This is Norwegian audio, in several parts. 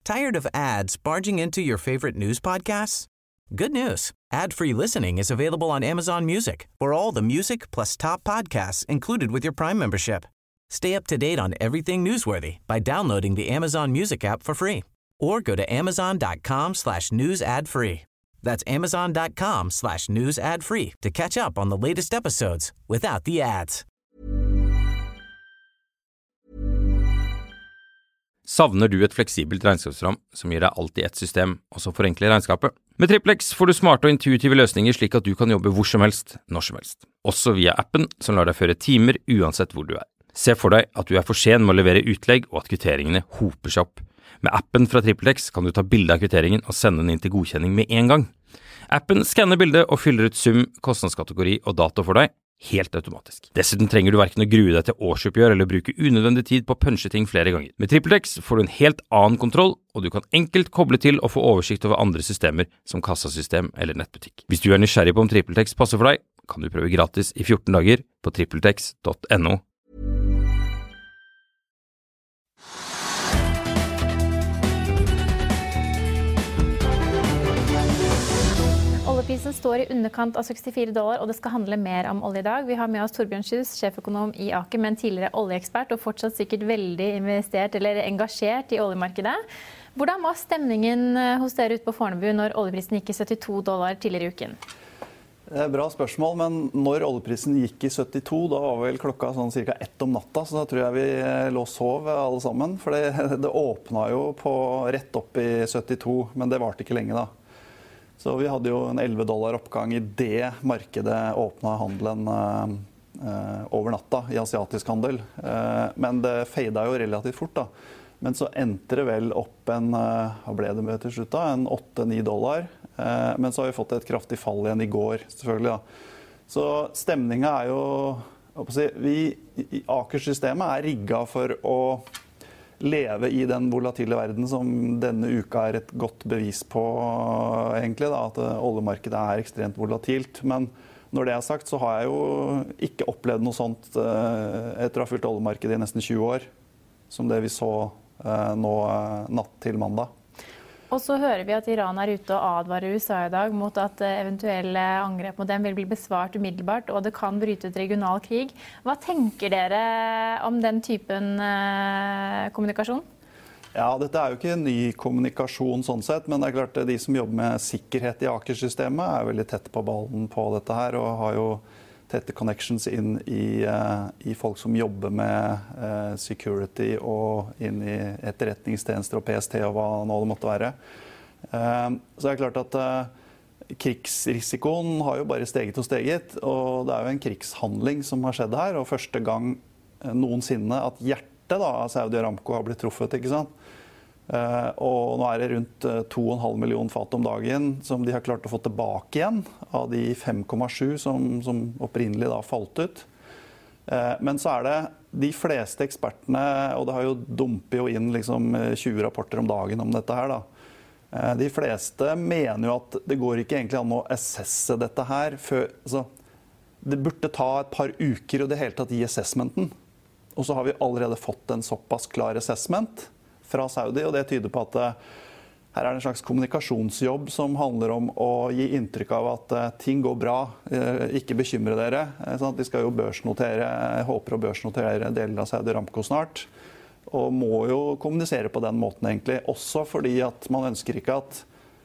Tired of ads barging into your favorite news podcasts? Good news. Ad-free listening is available on Amazon Music for all the music plus top podcasts included with your Prime membership. Stay up to date on everything newsworthy by downloading the Amazon Music app for free or go to amazon.com/news ad free. That's amazon.com/news ad free to catch up on the latest episodes without the ads. Savner du et fleksibelt regnskapsprogram som gir deg alt i ett system, og som forenkler regnskapet? Med Triplex får du smarte og intuitive løsninger slik at du kan jobbe hvor som helst, når som helst. Også via appen som lar deg føre timer uansett hvor du er. Se for deg at du er for sen med å levere utlegg og at kvitteringene hoper seg opp. Med appen fra Triplex kan du ta bilde av kvitteringen og sende den inn til godkjenning med en gang. Appen skanner bildet og fyller ut sum, kostnadskategori og dato for deg, helt automatisk. Dessuten trenger du hverken å grue deg til årsoppgjør eller bruke unødvendig tid på å punche ting flere ganger. Med Triplex får du en helt annen kontroll, og du kan enkelt koble til og få oversikt over andre systemer som kassasystem eller nettbutikk. Hvis du er nysgjerrig på om Triplex passer for deg, kan du prøve gratis i 14 dager på tripletex.no. Oljeprisen står i underkant av $64, og det skal handle mer om olje i dag. Vi har med oss Torbjørn Kjus, sjeføkonom i Aker, men tidligere oljeekspert og fortsatt sikkert veldig investert eller engasjert i oljemarkedet. Hvordan var stemningen hos dere ute på Fornebu når oljeprisen gikk i $72 tidligere i uken? Bra spørsmål, men når oljeprisen gikk i 72, da var vel klokka sånn cirka 1 om natta, så da tror jeg vi lå og sov alle sammen. For det åpnet jo rett opp i 72, men det varte ikke lenge da. Så vi hadde jo en $11 oppgang i det markedet åpnet handelen over natta i asiatisk handel. Men det fadet jo relativt fort da. Men så endte det vel opp hva ble det med til slutt da? En $8-9. Men så har vi fått et kraftig fall igjen i går, selvfølgelig da. Så stemningen jo, vi i Aker-systemet rigget for å leve i den volatile verden som denne uka et godt bevis på egentlig da, at oljemarkedet ekstremt volatilt. Men når det sagt så har jeg jo ikke opplevd noe sånt etter å ha fulgt oljemarkedet i nesten 20 år, som det vi så nå natt til mandag. Og så hører vi at Iran ute og advarer USA i dag mot at eventuelle angrep mot dem vil bli besvart umiddelbart, og det kan bryte ut regional krig. Hva tenker dere om den typen kommunikasjon? Ja, dette jo ikke en ny kommunikasjon sånn sett, men det klart at de som jobber med sikkerhet i Aker-systemet veldig tett på ballen på dette her, og har jo tette connections inn i folk som jobber med security og inn i etterretningstjenester og PST og hva nå det måtte være. Så det klart at krigsrisikoen har jo bare steget og steget, og det jo en krigshandling som har skjedd her, og første gang noensinne at hjertet av Saudi Aramco har blitt truffet, ikke sant? Og nå det rundt 2,5 millioner fat om dagen som de har klart å få tilbake igjen av de 5,7 som opprinnelig da falt ut. Men så det de fleste ekspertene, og det har jo dumpet jo inn liksom 20 rapporter om dagen om dette her da. De fleste mener jo at det går ikke egentlig an å assesse dette her før, altså, det burde ta et par uker og det hele tatt i assessmenten. Og så har vi allerede fått en såpass klar assessment fra Saudi, og det tyder på at her en slags kommunikasjonsjobb som handler om å gi inntrykk av at ting går bra, ikke bekymre dere. Sånn de skal jo børsnotere, jeg håper å børsnotere deler av Saudi Aramco snart, og må jo kommunisere på den måten egentlig, også fordi at man ønsker ikke at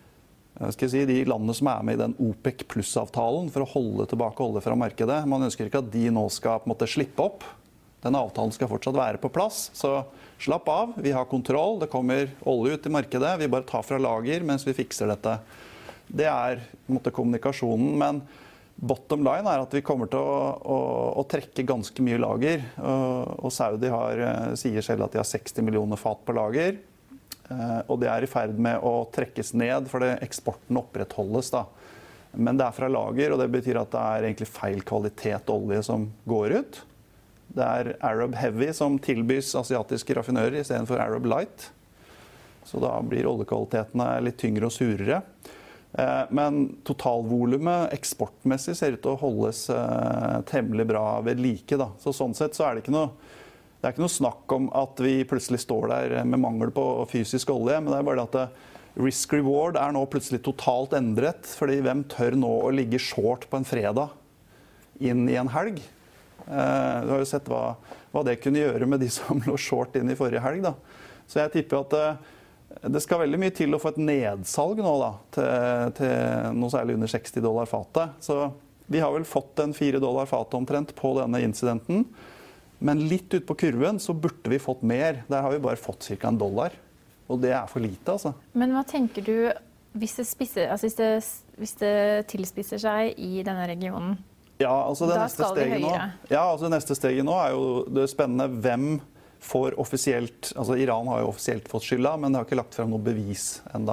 de landene som med i den OPEC pluss-avtalen for å holde tilbake olje fra markedet, man ønsker ikke at de nå skal på en måte slippe opp. Den avtalen skal fortsatt være på plass, så slapp av, vi har kontroll, det kommer olje ut i markedet, vi bare tar fra lager mens vi fikser dette. Det på en måte kommunikasjonen, men bottom line at vi kommer til å trekke ganske mye lager, og Saudi sier selv at de har 60 millioner fat på lager, og det i ferd med å trekkes ned, for eksporten opprettholdes da. Men det fra lager, og det betyr at det egentlig feil kvalitet olje som går ut. Det Arab Heavy som tilbys asiatiske raffinører i stedet for Arab Light. Så da blir oljekvalitetene litt tyngre og surere. Men totalvolumet eksportmessig ser ut til å holdes temmelig bra ved like da. Så sånn sett så det ikke noe Det ikke noe snakk om at vi plutselig står der med mangel på fysisk olje, men det bare det at risk-reward nå plutselig totalt endret, fordi hvem tør nå å ligge short på en fredag inn i en helg? Du har jo sett hva det kunne gjøre med de som lå short inn i forrige helg, da. Så jeg tipper at det skal veldig mye til å få et nedsalg nå da, til noe særlig under $60 fatet. Så vi har vel fått en $4 fatet omtrent på denne incidenten. Men litt ut på kurven så burde vi fått mer. Der har vi bare fått ca. $1. Og det for lite, altså. Men hva tenker du hvis det tilspisser seg i denne regionen? Ja, altså det neste steget nå jo det spennende hvem får offisielt, altså Iran har jo offisielt fått skylda, men det har ikke lagt frem noe bevis enda.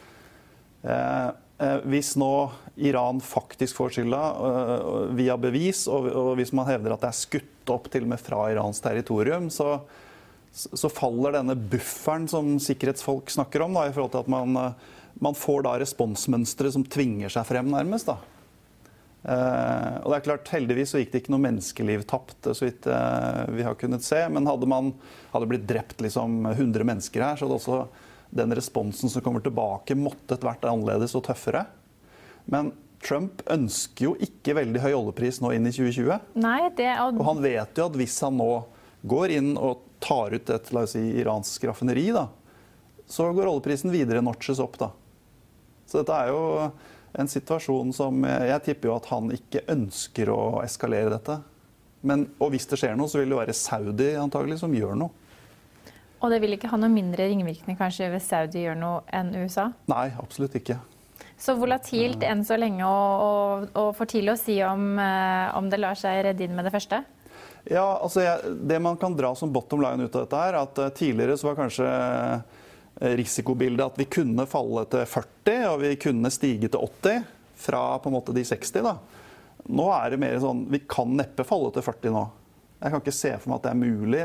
Hvis nå Iran faktisk får skylda via bevis, og hvis man hevder at det skutt opp til og med fra Irans territorium, så faller denne bufferen som sikkerhetsfolk snakker om da, i forhold til at man får da responsmønstre som tvinger seg frem nærmest da. Og det klart, heldigvis så gikk det ikke noe menneskeliv tapt, så vidt vi har kunnet se, men hadde blitt drept liksom 100 mennesker her, så hadde også den responsen som kommer tilbake måttet vært annerledes og tøffere. Men Trump ønsker jo ikke veldig høy oljepris nå inn i 2020. Nei, og han vet jo at hvis han nå går inn og tar ut et, la oss si, iransk raffineri da, så går oljeprisen videre notches opp da. Så dette jo en situasjon som jeg tipper jo at han ikke ønsker å eskalere dette. Og hvis det skjer noe, så vil det være Saudi antagelig som gjør noe. Og det vil ikke ha noe mindre ringvirkning kanskje hvis Saudi gjør noe enn USA? Nei, absolutt ikke. Så volatilt enn så lenge og for tidlig å si om det lar seg redde inn med det første? Ja, altså det man kan dra som bottom line ut av dette at tidligere så var kanskje risikobildet at vi kunne falle til 40 og vi kunne stige til 80 fra på en måte de 60 da. Nå det mer sånn, vi kan neppe falle til 40 nå. Jeg kan ikke se for meg at det mulig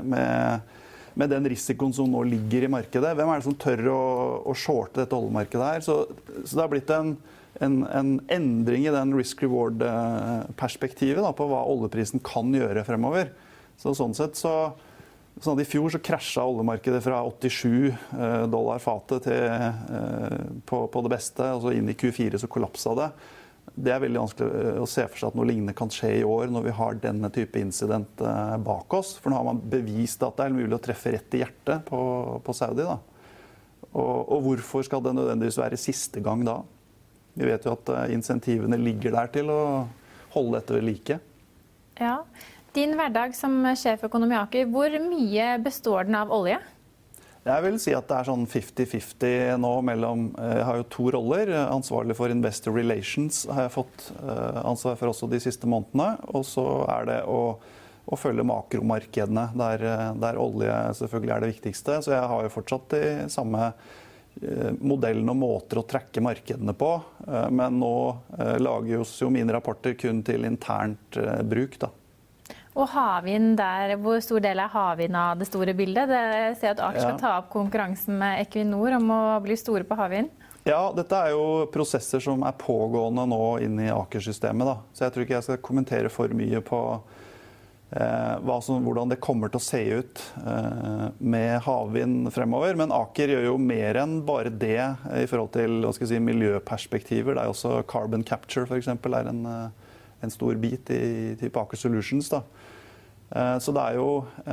med den risikoen som nå ligger i markedet. Hvem det som tør å shorte dette oljemarkedet her? Så det har blitt en endring i den risk-reward-perspektivet da, på hva oljeprisen kan gjøre fremover. Så sånn sett sånn at I fjor så krasjet oljemarkedet fra $87 fatet til på det beste, og så inn i Q4 så kollapset det. Det veldig vanskelig å se for seg at noe lignende kan skje I år når vi har denne type incident bak oss. For nå har man bevist at det mulig å treffe rett I hjertet på Saudi. Da. Og hvorfor skal det nødvendigvis være siste gang da? Vi vet jo at insentivene ligger der til å holde dette ved like. Ja. Din hverdag som sjeføkonom I Aker, hvor mye består den av olje? Jeg vil si at det sånn 50-50 nå mellom, jeg har jo 2 roller, ansvarlig for Investor Relations har jeg fått ansvar for også de siste månedene, og så det å følge makromarkedene, der olje selvfølgelig det viktigste, så jeg har jo fortsatt de samme modellene og måter å trekke markedene på, men nå lager jo mine rapporter kun til internt bruk da. Og havvind der, hvor stor del havvind av det store bildet? Jeg ser at Aker skal ta opp konkurransen med Equinor om å bli store på havvind. Ja, dette jo prosesser som pågående nå inn I Aker-systemet. Da. Så jeg tror ikke jeg skal kommentere for mye på hvordan det kommer til å se ut med havvind fremover. Men Aker gjør jo mer enn bare det I forhold til miljøperspektiver. Det også carbon capture for eksempel en stor bit I type Aker Solutions. Da. Så det jo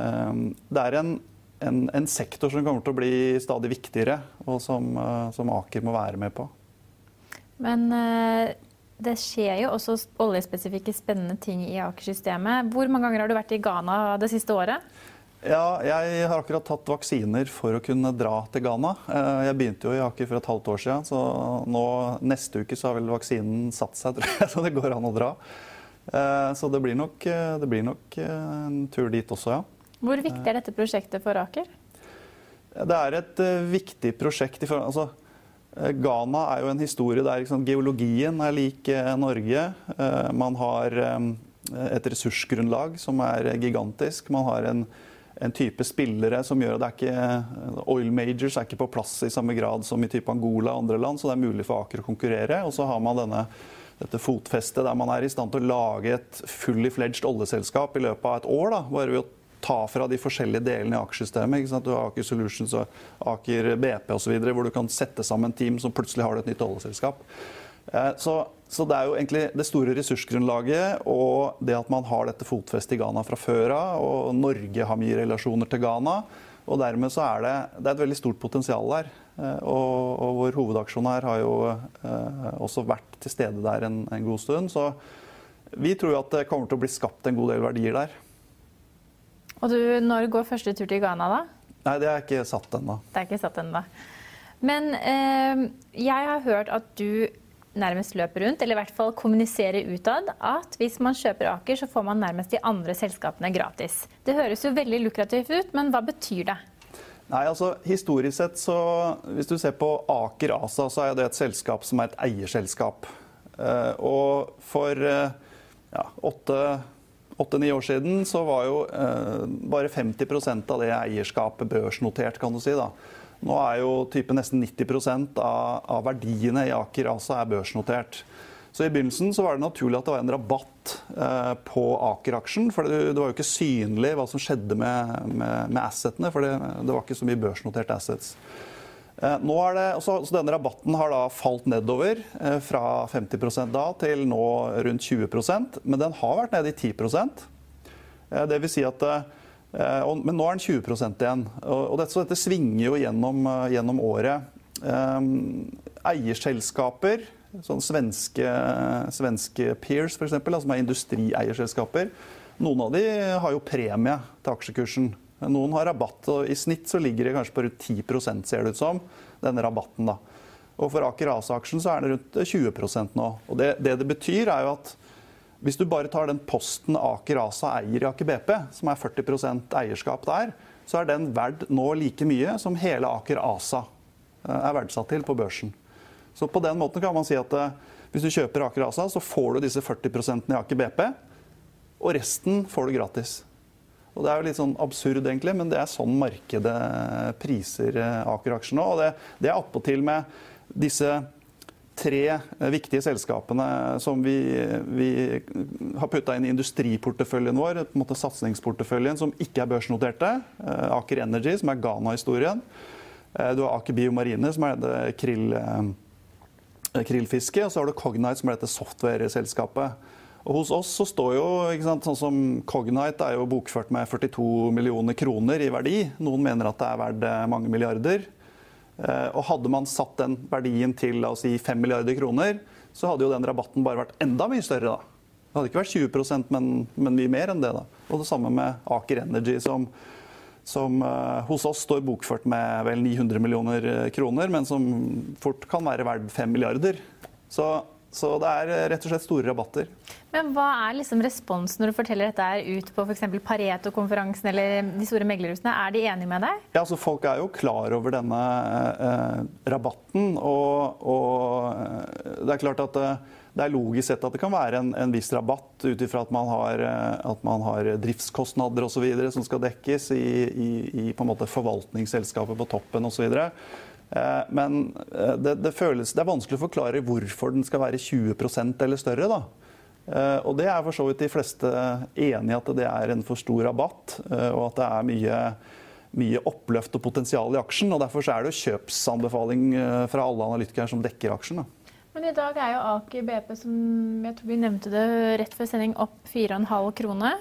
en sektor som kommer til å bli stadig viktigere, og som Aker må være med på. Men det skjer jo også oljespesifikke spennende ting I Aker-systemet. Hvor mange ganger har du vært I Ghana det siste året? Ja, jeg har akkurat tatt vaksiner for å kunne dra til Ghana. Jeg begynte jo I Aker for et halvt år siden, så nå neste uke så har vel vaksinen satt seg, tror jeg, så det går an å dra. Så det blir nok en tur dit også, ja. Hvor viktig dette prosjektet for Aker? Det et viktig prosjekt. Altså, Ghana jo en historie der geologien lik Norge. Man har et ressursgrunnlag som gigantisk. Man har en type spillere som gjør at oil majors ikke på plass I samme grad som I type Angola og andre land, så det mulig for Aker å konkurrere. Og så har man dette fotfestet der man I stand til å lage et fully fledged oljeselskap I løpet av et år, da, bare ved å ta fra de forskjellige delene i aksjesystemet. Ikke sant? Du har Aker Solutions og Aker BP og så videre, hvor du kan sette sammen team som plutselig har et nytt oljeselskap. Så det er jo egentlig det store ressursgrunnlaget og det at man har dette fotfestet i Ghana fra før av, og Norge har mye relasjoner til Ghana, og dermed så det er et veldig stort potensial der. Og vår hovedaksjonær har jo også vært til stede der en god stund, så vi tror jo at det kommer til å bli skapt en god del verdier der. Og når går første tur til Ghana da? Nei, det er ikke satt ennå. Det er ikke satt ennå. Men jeg har hørt at du nærmest løper rundt, eller i hvert fall kommuniserer utad, at hvis man kjøper Aker, så får man nærmest de andre selskapene gratis. Det høres jo veldig lukrativt ut, men hva betyr det? Nei, altså historisk sett så, hvis du ser på Aker ASA, så det et selskap som et eierselskap. Og for 8-9 år siden så var jo bare 50% av det eierskapet børsnotert, kan du si da. Nå jo type nesten 90% av verdiene i Aker ASA børsnotert. Så i begynnelsen så var det naturlig at det var en rabatt på Aker-aksjen, for det var jo ikke synlig hva som skjedde med assetene, for det var ikke så mye børsnoterte assets. Nå så denne rabatten har da falt nedover fra 50% da til nå rundt 20%, men den har vært nede i 10%. Det vil si at men nå den 20% igjen, og dette svinger jo gjennom året. Eierselskaper, sånn svenske peers for eksempel, som industrieierselskaper, noen av de har jo premie til aksjekursen. Noen har rabatt, og i snitt så ligger det kanskje på rundt 10%, ser det ut som, denne rabatten da. Og for Aker ASA-aksjen så det rundt 20% nå. Og det betyr jo at hvis du bare tar den posten Aker ASA eier i Aker BP, som 40% eierskap der, så den verd nå like mye som hele Aker ASA verdsatt til på børsen. Så på den måten kan man si at hvis du kjøper Aker ASA, så får du disse 40% i Aker BP, og resten får du gratis. Og det jo litt sånn absurd egentlig, men det sånn markedet priser Aker-aksjen nå. Og det attpåtil med disse 3 viktige selskapene som vi har puttet inn i industriporteføljen vår, på en måte satsingsporteføljen, som ikke børsnoterte. Aker Energy, som Ghana-historien. Du har Aker BioMarine, som det krillfiske, og så har du Cognite, som dette software-selskapet. Og hos oss så står jo, ikke sant, sånn som Cognite jo bokført med 42 millioner kroner i verdi. Noen mener at det verdt mange milliarder. Og hadde man satt den verdien til, la oss si, 5 milliarder kroner, så hadde jo den rabatten bare vært enda mye større da. Det hadde ikke vært 20%, men mye mer enn det da. Og det samme med Aker Energy, som hos oss står bokført med vel 900 millioner kroner, men som fort kan være verdt 5 milliarder. Så det rett og slett store rabatter. Men hva liksom responsen når du forteller dette ut på for eksempel Pareto-konferansen eller de store meglerhusene? De enige med deg? Ja, altså folk jo klar over denne rabatten, og det klart at det logisk sett at det kan være en viss rabatt utifra at man har driftskostnader og så videre som skal dekkes i på en måte forvaltningsselskapet på toppen og så videre. Men det vanskelig å forklare hvorfor den skal være 20% eller større da. Og det for så vidt de fleste enige at det en for stor rabatt, og at det mye oppløft og potensial i aksjen, og derfor det jo kjøpsanbefaling fra alle analytikere som dekker aksjen da. Men i dag jo Aker BP, som jeg tror vi nevnte det rett før sending, opp 4,5 kroner.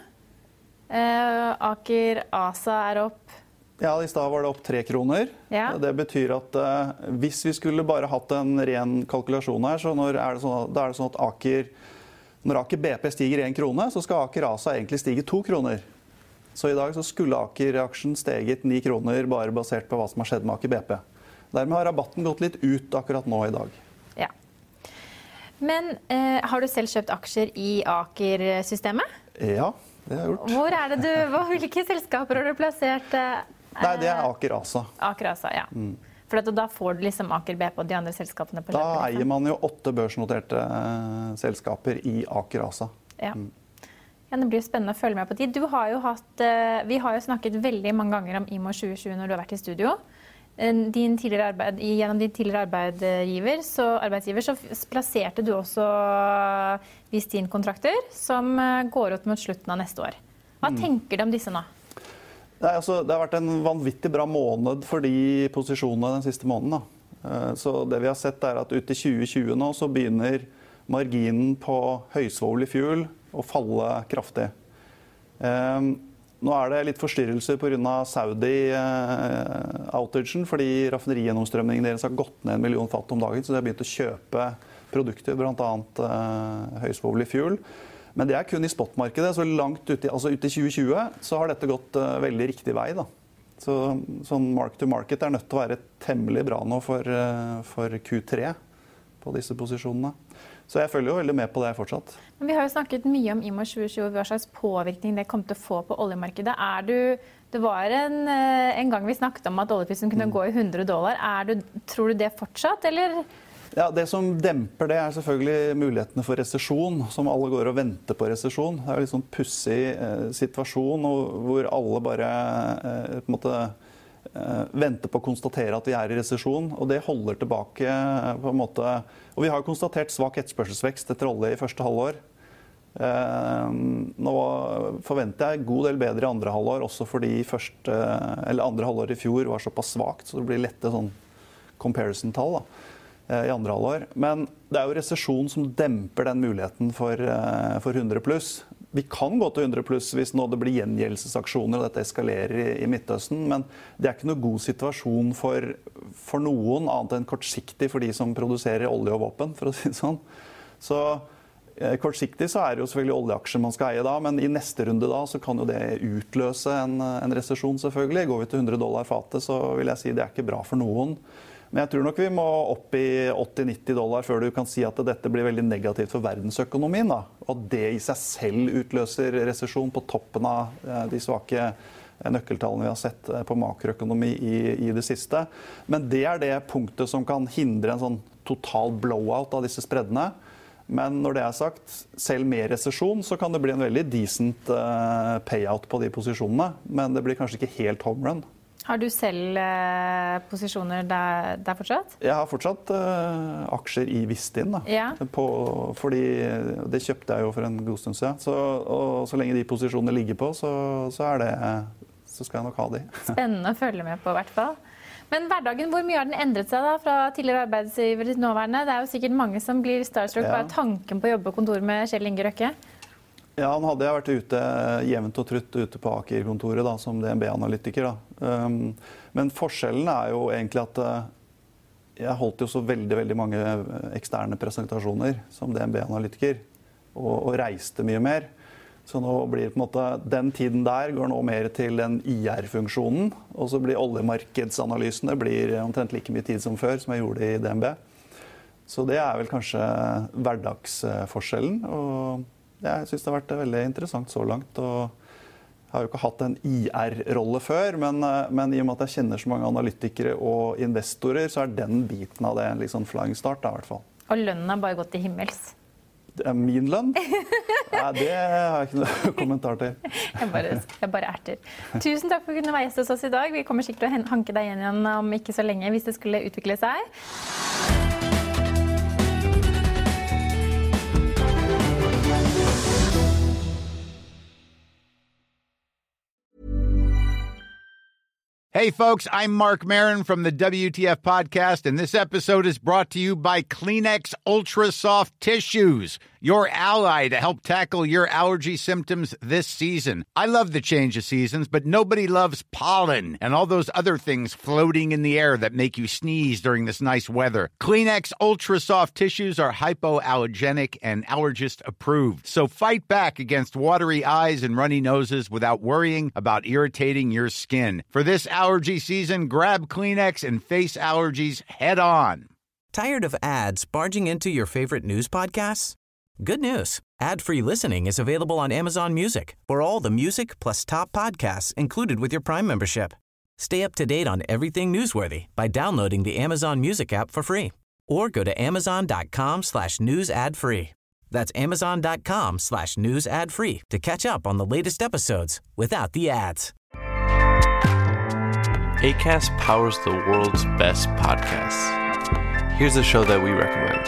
Aker ASA opp. Ja, i stedet var det opp 3 kroner. Ja. Det betyr at hvis vi skulle bare hatt en ren kalkulasjon her, så da det sånn at når Aker BP stiger 1 krone, så skal Aker ASA egentlig stige 2 kroner. Så i dag så skulle Aker-aksjen steget 9 kroner bare basert på hva som har skjedd med Aker BP. Dermed har rabatten gått litt ut akkurat nå i dag. Ja. Men har du selv kjøpt aksjer i Aker-systemet? Ja, det har jeg gjort. Hvilke selskaper har du plassert? Nei, det Aker ASA. Aker ASA, ja. For da får du liksom Aker BP og de andre selskapene på løpet. Da eier man jo 8 børsnoterte selskaper i Aker ASA. Ja. Ja, det blir spennende å følge med på de. Vi har jo snakket veldig mange ganger om IMO 2020 når du har vært i studio. Gjennom din tidligere arbeidsgiver så plasserte du også Vistin-kontrakter som går ut mot slutten av neste år. Hva tenker du om disse nå? Nei, altså, det har vært en vanvittig bra måned for de posisjonene den siste måneden. Så det vi har sett er at ut i 2020 nå så begynner marginen på høysvovlig fuel å falle kraftig. Nå er det litt forstyrrelser på grunn av Saudi-outagen, fordi raffineriegjennomstrømningen deres har gått ned 1 million fat om dagen, så de har begynt å kjøpe produkter, blant annet høysvovlig fuel. Men det er kun i spotmarkedet, så langt ut i 2020 så har dette gått veldig riktig vei, da. Så sånn mark to market er nødt til å være temmelig bra nå for Q3 på disse posisjonene. Så jeg følger jo veldig med på det fortsatt. Men vi har jo snakket mye om IMO 2020 og hva slags påvirkning det kom til å få på oljemarkedet. Det var en gang vi snakket om at oljeprisen kunne gå i $100. Tror du det fortsatt, eller? Ja, det som demper det er selvfølgelig mulighetene for resesjon, som alle går og venter på resesjon. Det er jo litt sånn pussig situasjon hvor alle bare på en måte venter på å konstatere at vi er i resesjon, og det holder tilbake på en måte. Og vi har konstatert svak etterspørselsvekst etter olje i første halvår. Nå forventer jeg en god del bedre i andre halvår, også fordi andre halvår i fjor var såpass svakt, så det blir lette sånn comparison-tall da, i andre halvår. Men det er jo resesjon som demper den muligheten for 100 pluss. Vi kan gå til 100 pluss hvis nå det blir gjengjeldelsesaksjoner og dette eskalerer i Midtøsten, men det er ikke noe god situasjon for noen annet enn kortsiktig for de som produserer olje og våpen, for å si det sånn. Så kortsiktig så er det jo selvfølgelig oljeaksjer man skal eie da, men i neste runde da så kan jo det utløse en resesjon selvfølgelig. Går vi til $100 fatet så vil jeg si det er ikke bra for noen. Men jeg tror nok vi må opp i $80-90 før du kan si at dette blir veldig negativt for verdensøkonomien. Da. Og det i seg selv utløser resesjon på toppen av de svake nøkkeltallene vi har sett på makroøkonomi i det siste. Men det er det punktet som kan hindre en sånn total blowout av disse spreddene. Men når det er sagt, selv med resesjon så kan det bli en veldig decent payout på de posisjonene. Men det blir kanskje ikke helt home run. Har du selv posisjoner der fortsatt? Jeg har fortsatt aksjer i Vistin, da. Ja. Fordi det kjøpte jeg jo for en god stund siden. Og så lenge de posisjonene ligger på, så skal jeg nok ha de. Spennende å følge med på i hvert fall. Men hverdagen, hvor mye har den endret seg da, fra tidligere arbeidsgiver til nåværende? Det er jo sikkert mange som blir starstruck bare tanken på å jobbe på kontor med Kjell Inge Røkke. Ja, han hadde vært ute jevnt og trutt ute på Aker-kontoret da, som DNB-analytiker. Da. Men forskjellen er jo egentlig at jeg holdt jo så veldig mange eksterne presentasjoner som DNB-analytiker, og reiste mye mer. Så nå blir på en måte, den tiden der går nå mer til den IR-funksjonen, og så blir oljemarkedsanalysen, det blir omtrent like mye tid som før, som jeg gjorde i DNB. Så det er vel kanskje hverdagsforskjellen, og jeg synes det har vært veldig interessant så langt, og jeg har jo ikke hatt en IR-rolle før, men i og med at jeg kjenner så mange analytikere og investorer, så er den biten av det en liksom flying start da, i hvert fall. Og lønnen har bare gått til himmels? Min lønn? Nei, det har jeg ikke noe kommentar til. Jeg bare erter. Tusen takk for å kunne være gjest hos oss i dag. Vi kommer sikkert til å hanke deg igjen om ikke så lenge, hvis det skulle utvikle seg. Hey, folks, I'm Mark Maron from the WTF Podcast, and this episode is brought to you by Kleenex Ultra Soft Tissues, your ally to help tackle your allergy symptoms this season. I love the change of seasons, but nobody loves pollen and all those other things floating in the air that make you sneeze during this nice weather. Kleenex Ultra Soft Tissues are hypoallergenic and allergist approved, so fight back against watery eyes and runny noses without worrying about irritating your skin. For this allergy season, grab Kleenex and face allergies head on. Tired of ads barging into your favorite news podcasts? Good news. Ad-free listening is available on Amazon Music for all the music plus top podcasts included with your Prime membership. Stay up to date on everything newsworthy by downloading the Amazon Music app for free or go to amazon.com/news ad free. That's amazon.com/news ad free to catch up on the latest episodes without the ads. Acast powers the world's best podcasts. Here's a show that we recommend.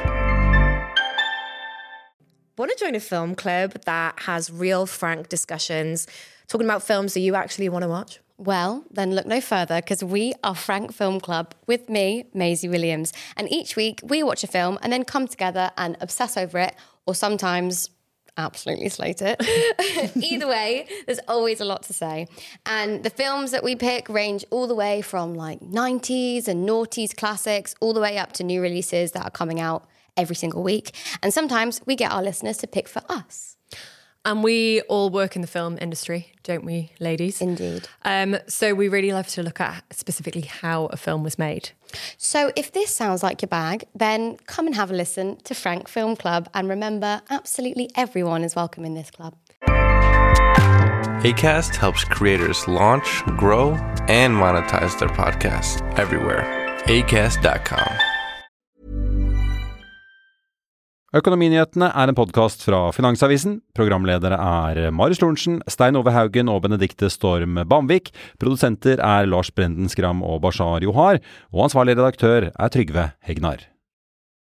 Want to join a film club that has real, frank discussions, talking about films that you actually want to watch? Well, then look no further because we are Frank Film Club with me, Maisie Williams. And each week we watch a film and then come together and obsess over it, or sometimes absolutely slate it. Either way, there's always a lot to say. And the films that we pick range all the way from like 90s and noughties classics all the way up to new releases that are coming out every single week. And sometimes we get our listeners to pick for us. And we all work in the film industry, don't we, ladies? Indeed. So we really love to look at specifically how a film was made. So if this sounds like your bag, then come and have a listen to Frank Film Club. And remember, absolutely everyone is welcome in this club. Acast helps creators launch, grow, and monetize their podcasts everywhere. Acast.com. Økonominyhetene en podcast fra Finansavisen. Programledere Marius Lorentzen, Stein Ove Haugen og Benedikte Storm Bamvik. Produsenter Lars Brenden Skram og Bashar Johar. Og ansvarlig redaktør Trygve Hegnar.